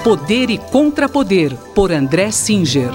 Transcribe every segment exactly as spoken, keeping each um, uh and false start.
Poder e Contrapoder, por André Singer.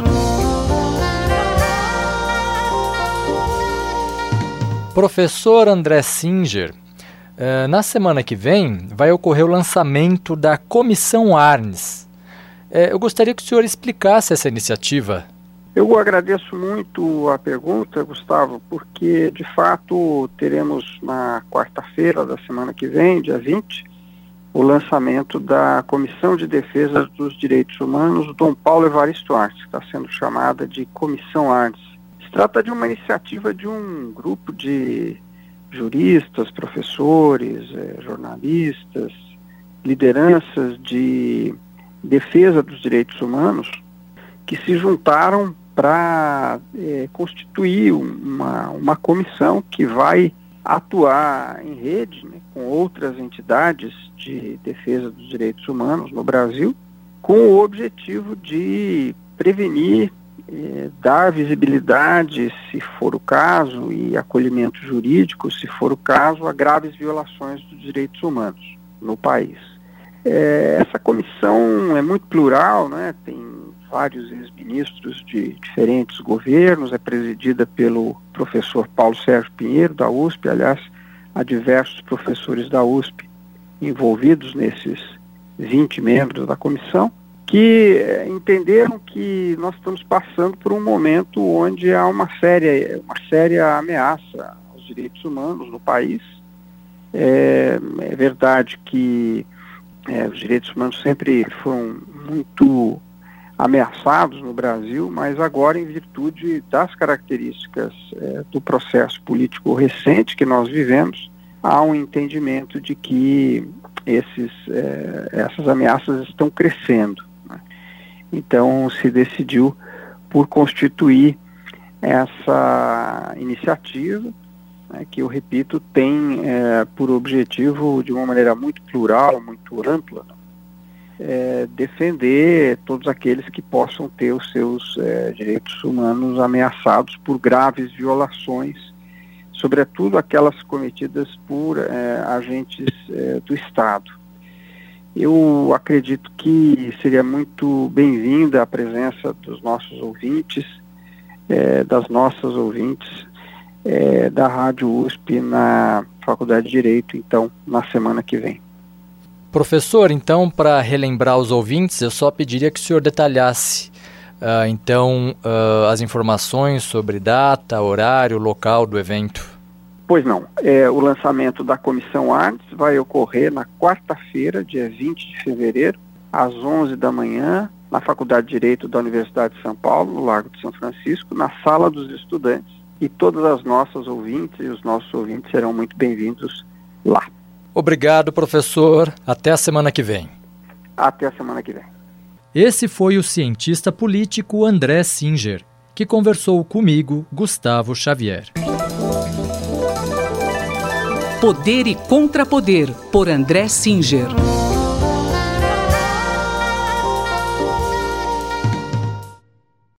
Professor André Singer, na semana que vem vai ocorrer o lançamento da Comissão Arnes. Eu gostaria que o senhor explicasse essa iniciativa. Eu agradeço muito a pergunta, Gustavo, porque de fato teremos na quarta-feira da semana que vem, dia vinte, o lançamento da Comissão de Defesa dos Direitos Humanos Dom Paulo Evaristo Arnes, que está sendo chamada de Comissão Arnes. Se trata de uma iniciativa de um grupo de juristas, professores, eh, jornalistas, lideranças de defesa dos direitos humanos que se juntaram para eh, constituir uma, uma comissão que vai atuar em rede, né, com outras entidades de defesa dos direitos humanos no Brasil, com o objetivo de prevenir, eh, dar visibilidade, se for o caso, e acolhimento jurídico, se for o caso, a graves violações dos direitos humanos no país. Eh, essa comissão é muito plural, né, tem vários ex-ministros de diferentes governos, é presidida pelo professor Paulo Sérgio Pinheiro, da U S P, aliás, há diversos professores da U S P envolvidos nesses vinte membros da comissão, que eh, entenderam que nós estamos passando por um momento onde há uma séria, uma séria ameaça aos direitos humanos no país. É, é verdade que é, os direitos humanos sempre foram muito ameaçados no Brasil, mas agora, em virtude das características é, do processo político recente que nós vivemos, há um entendimento de que esses, é, essas ameaças estão crescendo, né? Então se decidiu por constituir essa iniciativa, né, que, eu repito, tem é, por objetivo, de uma maneira muito plural, muito ampla, É, defender todos aqueles que possam ter os seus é, direitos humanos ameaçados por graves violações, sobretudo aquelas cometidas por é, agentes é, do Estado. Eu acredito que seria muito bem-vinda a presença dos nossos ouvintes, é, das nossas ouvintes, é, da Rádio U S P na Faculdade de Direito, então, na semana que vem. Professor, então, para relembrar os ouvintes, eu só pediria que o senhor detalhasse, uh, então, uh, as informações sobre data, horário, local do evento. Pois não. É, o lançamento da Comissão Arnes vai ocorrer na quarta-feira, dia vinte de fevereiro, às onze da manhã, na Faculdade de Direito da Universidade de São Paulo, no Largo de São Francisco, na Sala dos Estudantes. E todas as nossas ouvintes e os nossos ouvintes serão muito bem-vindos lá. Obrigado, professor. Até a semana que vem. Até a semana que vem. Esse foi o cientista político André Singer, que conversou comigo, Gustavo Xavier. Poder e Contrapoder, por André Singer.